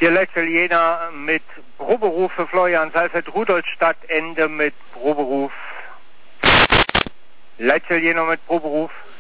Hier Leitzel Jena mit Proberuf für Florian Seifert, Rudolstadt, Ende mit Proberuf. Leitzel Jena mit Proberuf.